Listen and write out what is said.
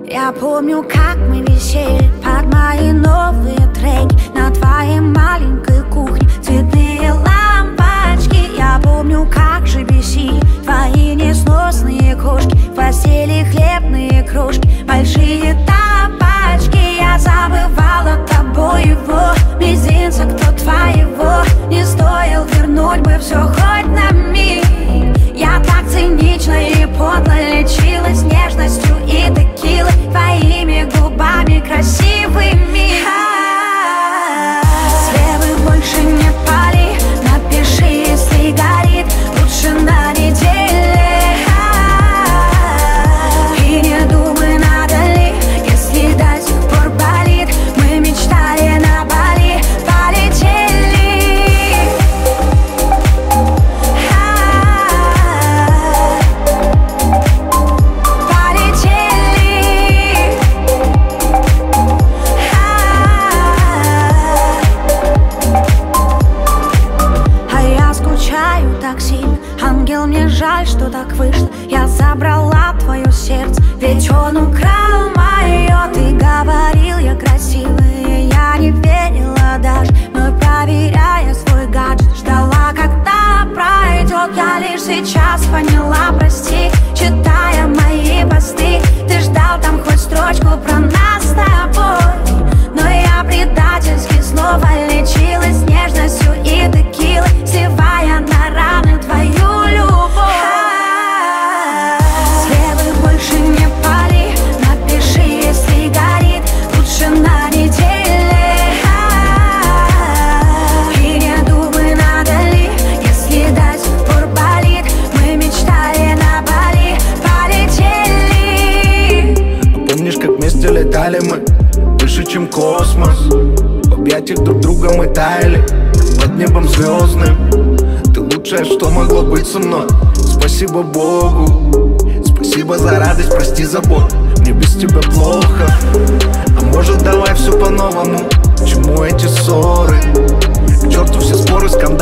Я помню, как мы висели под мои новые треки на твоей маленькой кухне, цветные лампочки. Я помню, как же бесили твои несносные кошки, в постели хлебные крошки, большие тапочки. Я забывала тобой его мизинца, кто твоего не стоил, вернуть бы все хоть на миг. Я так цинично и подло лечилась нежностью и текилой, твоими губами красивыми. Слевы больше не пали, напиши, если горит, лучше на неделе. И не думай, надо ли, если до сих пор болит. Мы мечтали на Бали, полетели. Ангел, мне жаль, что так вышло. Я забрала твое сердце, ведь он украл мое. Ты говорил, я красивая, я не верила даже, но проверяя свой гаджет, ждала, когда пройдет. Я лишь сейчас поняла, прости, читая мои посты. Ты ждал там хоть строчку про нас с тобой, но я предательски снова лечилась нежностью и текилой, сливая на раны твою любовь. Слевы больше не пали, напиши, если горит, лучше на неделе. И не думай, надо ли, если до сих пор болит. Мы мечтали на Бали, полетели. Помнишь, как вместе летали мы выше, чем космос? В объятиях друг друга мы таяли под небом звездным. Ты лучшее, что могло быть со мной. Спасибо Богу, спасибо за радость, прости за боль. Мне без тебя плохо, а может давай все по-новому? К чему эти ссоры? К черту все споры с